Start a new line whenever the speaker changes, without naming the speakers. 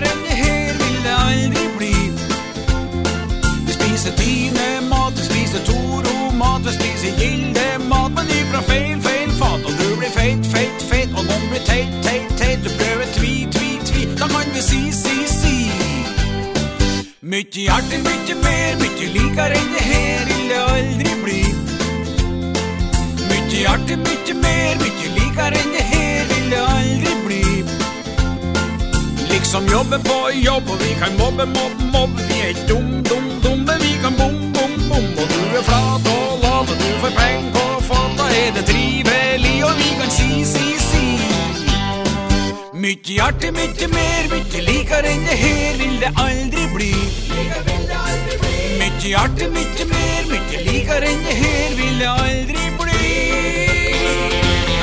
likere enn det her vil det aldri bli. Vi spiser Tine mat, vi spiser Toro mat, vi spiser Gilde mat, men ifra feil fat, og du blir feit, og noen blir teit, du prøver tvi, da kan vi si. Mykje hjerte, mykje mer, mykje likere enn det her vil det aldri bli. Mykje hjerte, mykje mer, mykje likere enn det her vil det aldri bli. Liksom jobbe på jobb, og vi kan mobbe, vi dumme, vi kan bom, og du flat og lat, og du får peng på fat, da det trivelig, og vi kan si. Mykje hjerte, mykje mer, mykje likere enn det her vil det aldri bli. Mykje hjerte, mykje mer, mykje likere enn det her vil det aldri bli.